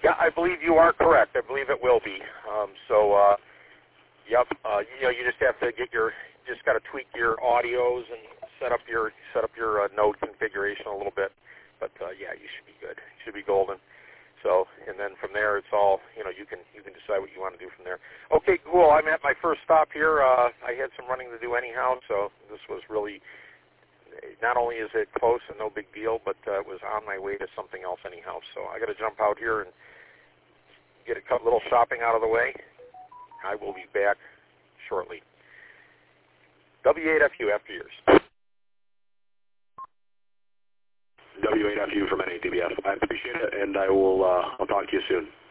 Yeah, I believe you are correct. I believe it will be. Yep. You just have to just got to tweak your audios and set up your node configuration a little bit. But yeah, you should be good. You should be golden. So, and then from there, it's all you can decide what you want to do from there. Okay, cool. I'm at my first stop here. I had some running to do anyhow, so this was really. Not only is it close and no big deal, but it was on my way to something else anyhow. So I got to jump out here and get a little shopping out of the way. I will be back shortly. W8FU after yours. W8FU from NADBF. I appreciate it, and I'll talk to you soon.